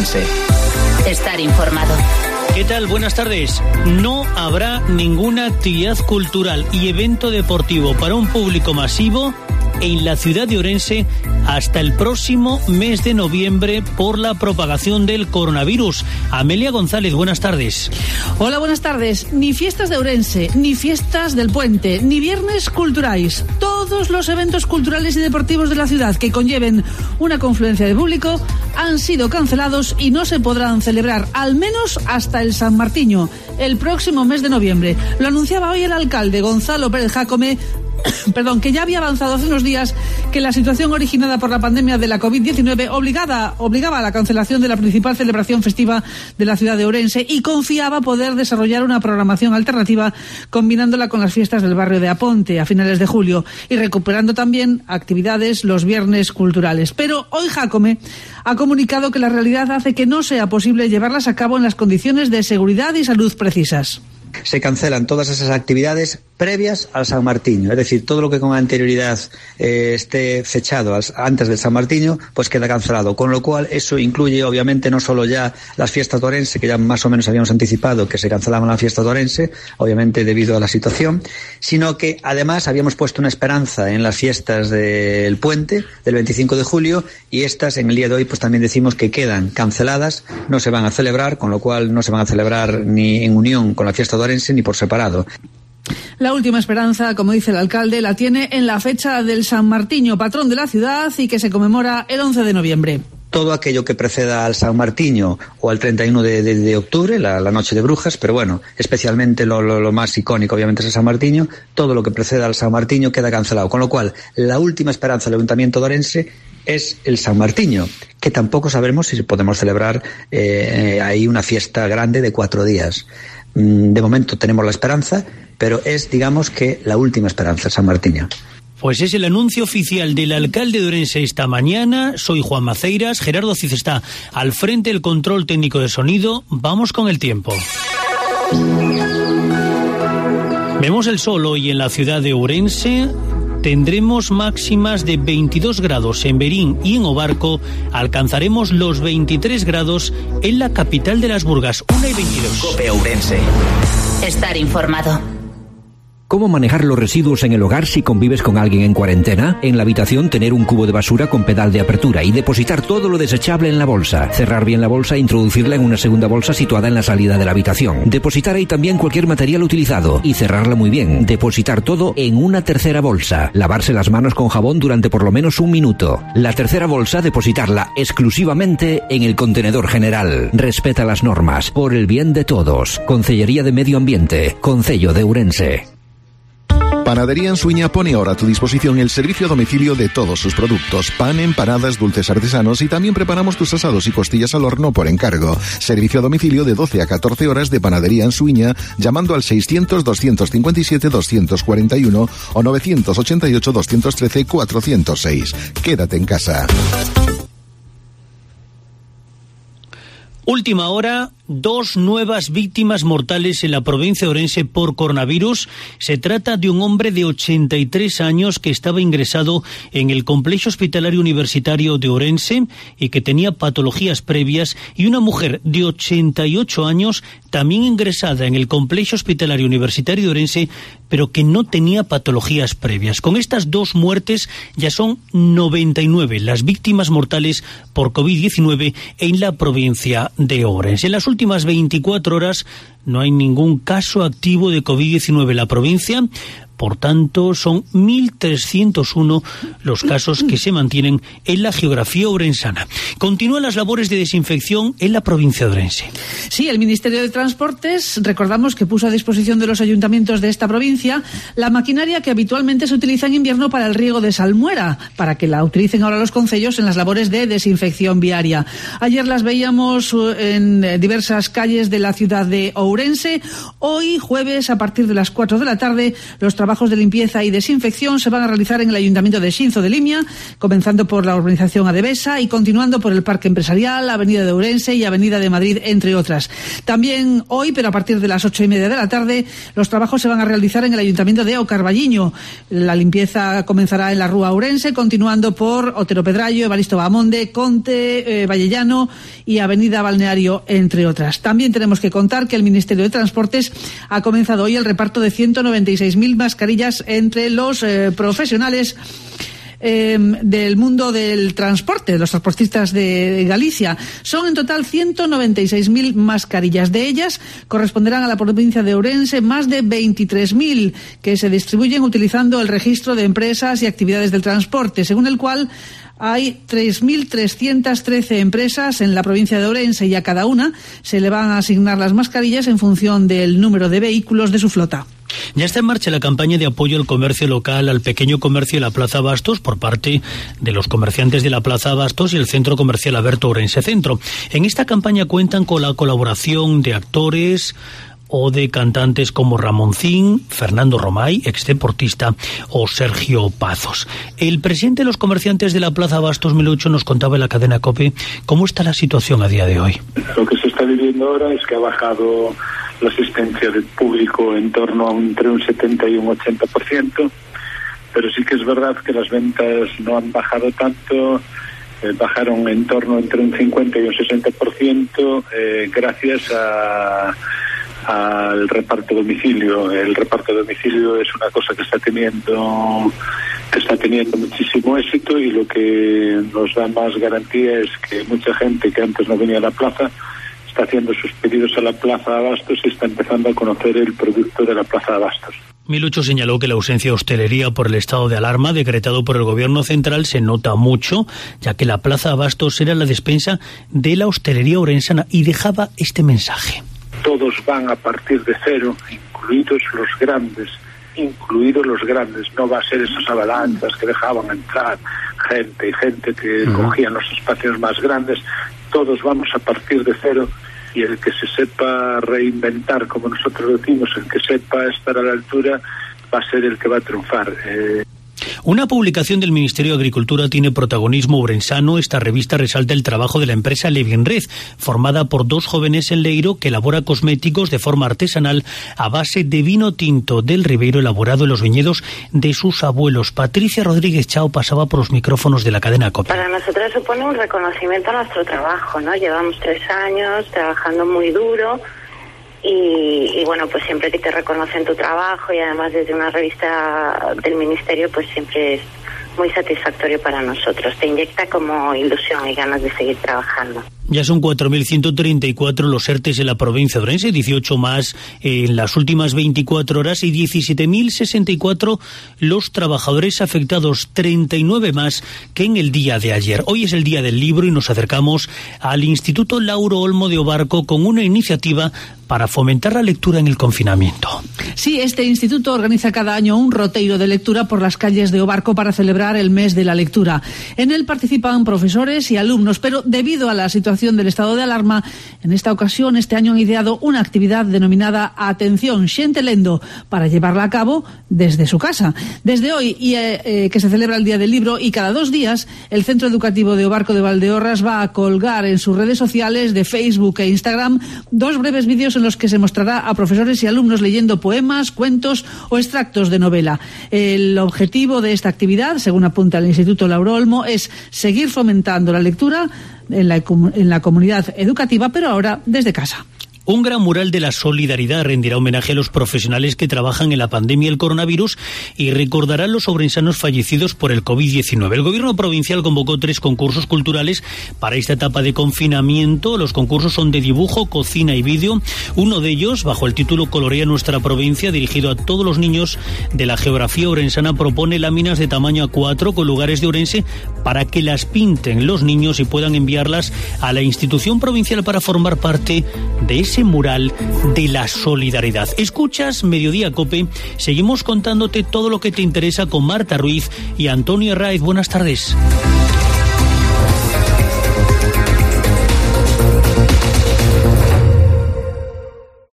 Ourense. Estar informado. ¿Qué tal? Buenas tardes. No habrá ninguna actividad cultural y evento deportivo para un público masivo en la ciudad de Ourense hasta el próximo mes de noviembre por la propagación del coronavirus. Amelia González, buenas tardes. Hola, buenas tardes. Ni fiestas de Ourense, ni fiestas del Puente, ni viernes culturais. Todos los eventos culturales y deportivos de la ciudad que conlleven una confluencia de público han sido cancelados y no se podrán celebrar, al menos hasta el San Martiño, el próximo mes de noviembre. Lo anunciaba hoy el alcalde Gonzalo Pérez Jácome, que ya había avanzado hace unos días que la situación originada por la pandemia de la COVID-19 obligaba a la cancelación de la principal celebración festiva de la ciudad de Ourense y confiaba poder desarrollar una programación alternativa combinándola con las fiestas del barrio de Aponte a finales de julio y recuperando también actividades los viernes culturales. Pero hoy Jácome ha comunicado que la realidad hace que no sea posible llevarlas a cabo en las condiciones de seguridad y salud precisas. Se cancelan todas esas actividades previas al San Martiño, es decir, todo lo que con anterioridad esté fechado antes del San Martiño, pues queda cancelado, con lo cual eso incluye obviamente no solo ya las fiestas de Ourense, que ya más o menos habíamos anticipado que se cancelaban las fiestas de Ourense, obviamente debido a la situación, sino que además habíamos puesto una esperanza en las fiestas del Puente, del 25 de julio, y estas en el día de hoy pues también decimos que quedan canceladas, no se van a celebrar, con lo cual no se van a celebrar ni en unión con la fiesta de Ourense ni por separado. La última esperanza, como dice el alcalde, la tiene en la fecha del San Martiño, patrón de la ciudad y que se conmemora el 11 de noviembre. Todo aquello que preceda al San Martiño o al 31 de octubre, la noche de brujas, pero bueno, especialmente lo más icónico obviamente es el San Martiño, todo lo que preceda al San Martiño queda cancelado, con lo cual la última esperanza del Ayuntamiento de Ourense es el San Martiño, que tampoco sabemos si podemos celebrar ahí una fiesta grande de 4 días. De momento tenemos la esperanza, pero es, digamos, que la última esperanza, San Martiño. Pues es el anuncio oficial del alcalde de Ourense esta mañana. Soy Juan Maceiras, Gerardo Cid está al frente del control técnico de sonido. Vamos con el tiempo. Vemos el sol hoy en la ciudad de Ourense. Tendremos máximas de 22 grados en Berín y en Obarco. Alcanzaremos los 23 grados en la capital de las Burgas, 1:22. COPE Ourense. Estar informado. ¿Cómo manejar los residuos en el hogar si convives con alguien en cuarentena? En la habitación, tener un cubo de basura con pedal de apertura y depositar todo lo desechable en la bolsa. Cerrar bien la bolsa e introducirla en una segunda bolsa situada en la salida de la habitación. Depositar ahí también cualquier material utilizado y cerrarla muy bien. Depositar todo en una tercera bolsa. Lavarse las manos con jabón durante por lo menos 1 minuto. La tercera bolsa, depositarla exclusivamente en el contenedor general. Respeta las normas, por el bien de todos. Concellería de Medio Ambiente, Concello de Ourense. Panadería en Suiña pone ahora a tu disposición el servicio a domicilio de todos sus productos, pan, empanadas, dulces artesanos y también preparamos tus asados y costillas al horno por encargo. Servicio a domicilio de 12 a 14 horas de Panadería en Suiña llamando al 600-257-241 o 988-213-406. Quédate en casa. Última hora, 2 nuevas víctimas mortales en la provincia de Ourense por coronavirus. Se trata de un hombre de 83 años que estaba ingresado en el Complejo Hospitalario Universitario de Ourense y que tenía patologías previas, y una mujer de 88 años también ingresada en el Complejo Hospitalario Universitario de Ourense, pero que no tenía patologías previas. Con estas 2 muertes ya son 99 las víctimas mortales por COVID-19 en la provincia de Ourense. En las últimas 24 horas no hay ningún caso activo de COVID-19 en la provincia. Por tanto, son 1.301 los casos que se mantienen en la geografía ourensana. Continúan las labores de desinfección en la provincia de Ourense. Sí, el Ministerio de Transportes, recordamos que puso a disposición de los ayuntamientos de esta provincia la maquinaria que habitualmente se utiliza en invierno para el riego de salmuera, para que la utilicen ahora los concellos en las labores de desinfección viaria. Ayer las veíamos en diversas calles de la ciudad de Ourense. Hoy, jueves, a partir de las 4 de la tarde, los trabajadores trabajos de limpieza y desinfección se van a realizar en el Ayuntamiento de Xinzo de Limia, comenzando por la urbanización Adevesa y continuando por el Parque Empresarial, Avenida de Ourense y Avenida de Madrid, entre otras. También hoy, pero a partir de las 8:30 de la tarde, los trabajos se van a realizar en el Ayuntamiento de O Carballiño. La limpieza comenzará en la Rúa Ourense, continuando por Otero Pedrallo, Evaristo Bahamonde, Conte, Vallellano y Avenida Balneario, entre otras. También tenemos que contar que el Ministerio de Transportes ha comenzado hoy el reparto de 196.000 mascarillas entre los profesionales del mundo del transporte, los transportistas de Galicia. Son en total 196.000 mascarillas. De ellas corresponderán a la provincia de Ourense más de 23.000 que se distribuyen utilizando el registro de empresas y actividades del transporte, según el cual hay 3.313 empresas en la provincia de Ourense y a cada una se le van a asignar las mascarillas en función del número de vehículos de su flota. Ya está en marcha la campaña de apoyo al comercio local, al pequeño comercio de la Plaza Bastos por parte de los comerciantes de la Plaza Bastos y el Centro Comercial Aberto Ourense Centro. En esta campaña cuentan con la colaboración de actores o de cantantes como Ramoncín, Fernando Romay, exdeportista, o Sergio Pazos. El presidente de los comerciantes de la Plaza Bastos, Milucho, nos contaba en la cadena COPE cómo está la situación a día de hoy. Lo que se está viviendo ahora es que ha bajado la asistencia del público en torno a entre un 70 y un 80%, pero sí que es verdad que las ventas no han bajado tanto, bajaron en torno entre un 50 y un 60%, gracias al reparto a domicilio. El reparto a domicilio es una cosa que está teniendo muchísimo éxito, y lo que nos da más garantía es que mucha gente que antes no venía a la plaza está haciendo sus pedidos a la Plaza Abastos y está empezando a conocer el producto de la Plaza Abastos. Milucho señaló que la ausencia de hostelería por el estado de alarma decretado por el gobierno central se nota mucho, ya que la Plaza Abastos era la despensa de la hostelería orensana, y dejaba este mensaje. Todos van a partir de cero, incluidos los grandes. No va a ser esas avalanchas que dejaban entrar gente que cogían los espacios más grandes. Todos vamos a partir de cero, y el que se sepa reinventar, como nosotros decimos, el que sepa estar a la altura, va a ser el que va a triunfar. Una publicación del Ministerio de Agricultura tiene protagonismo ourensano. Esta revista resalta el trabajo de la empresa Levinred, formada por dos jóvenes en Leiro, que elabora cosméticos de forma artesanal a base de vino tinto del Ribeiro elaborado en los viñedos de sus abuelos. Patricia Rodríguez Chao pasaba por los micrófonos de la cadena COPE. Para nosotros supone un reconocimiento a nuestro trabajo, ¿no? Llevamos 3 años trabajando muy duro. Y bueno, pues siempre que te reconocen tu trabajo, y además desde una revista del Ministerio, pues siempre es muy satisfactorio para nosotros. Te inyecta como ilusión y ganas de seguir trabajando. Ya son 4.134 los ERTEs en la provincia de Ourense, 18 más en las últimas 24 horas y 17.064 los trabajadores afectados, 39 más que en el día de ayer. Hoy es el día del libro y nos acercamos al Instituto Lauro Olmo de Obarco con una iniciativa para fomentar la lectura en el confinamiento. Sí, este instituto organiza cada año un roteiro de lectura por las calles de Obarco para celebrar el mes de la lectura. En él participan profesores y alumnos, pero debido a la situación del estado de alarma, en esta ocasión, este año han ideado una actividad denominada Atención Xente Lendo, para llevarla a cabo desde su casa. Desde hoy, que se celebra el Día del Libro, y cada 2 días, el Centro Educativo de Obarco de Valdeorras va a colgar en sus redes sociales de Facebook e Instagram 2 breves vídeos en los que se mostrará a profesores y alumnos leyendo poemas, cuentos o extractos de novela. El objetivo de esta actividad, según apunta el Instituto Lauro Olmo, es seguir fomentando la lectura en la comunidad educativa, pero ahora desde casa. Un gran mural de la solidaridad rendirá homenaje a los profesionales que trabajan en la pandemia del coronavirus y recordará a los ourensanos fallecidos por el COVID-19. El gobierno provincial convocó 3 concursos culturales para esta etapa de confinamiento. Los concursos son de dibujo, cocina y vídeo. Uno de ellos, bajo el título Colorea nuestra provincia, dirigido a todos los niños de la geografía ourensana, propone láminas de tamaño A4 con lugares de Ourense para que las pinten los niños y puedan enviarlas a la institución provincial para formar parte de ese mural de la solidaridad. Escuchas Mediodía Cope, seguimos contándote todo lo que te interesa con Marta Ruiz y Antonio Herraiz. Buenas tardes.